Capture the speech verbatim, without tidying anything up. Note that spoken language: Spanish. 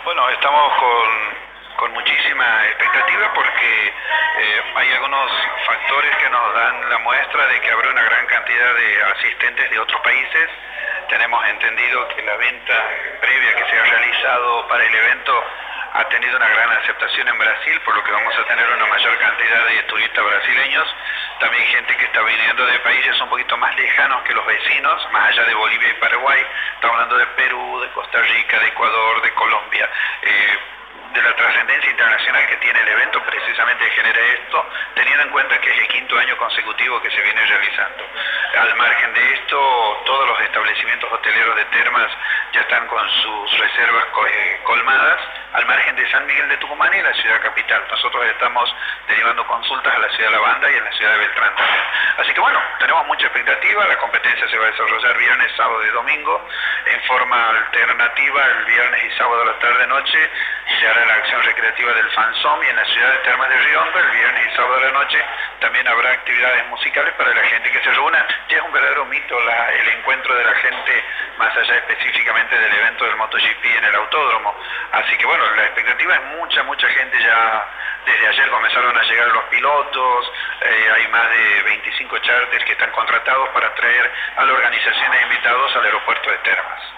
Bueno, estamos con, con muchísima expectativa porque eh, hay algunos factores que nos dan la muestra de que habrá una gran cantidad de asistentes de otros países. Tenemos entendido que la venta previa que se ha realizado para el evento ha tenido una gran aceptación en Brasil, por lo que vamos a tener una mayor cantidad de turistas brasileños. También gente que está viniendo de países un poquito más lejanos que los vecinos, más allá de Bolivia y Paraguay. Estamos hablando de Perú, de Costa Rica, de Ecuador, de Colombia. Eh, de la trascendencia internacional que tiene el evento precisamente genera esto, teniendo en cuenta que es el quinto año consecutivo que se viene realizando. Al margen de esto, todos los establecimientos hoteleros de termas ya están con sus reservas colmadas, al margen de San Miguel de Tucumán y la ciudad capital. Nosotros estamos derivando consultas a la ciudad de La Banda y en la ciudad de Beltrán también. Así que bueno, tenemos mucha expectativa. La competencia se va a desarrollar viernes, sábado y domingo en forma alternativa. El viernes y sábado a la tarde-noche se hará la acción recreativa del Fansom, y en la ciudad de Termas de Río Hondo el viernes y sábado a la noche también habrá actividades musicales para la gente que se reúna. Ya es un verdadero mito la, el encuentro de la gente, más allá específicamente del evento del MotoGP en el autódromo. Así que bueno, la expectativa es mucha, mucha gente. Ya desde ayer comenzaron a llegar los pilotos, eh, hay más de veinticinco charters que están contratados para traer a la organización e invitados al aeropuerto de Termas.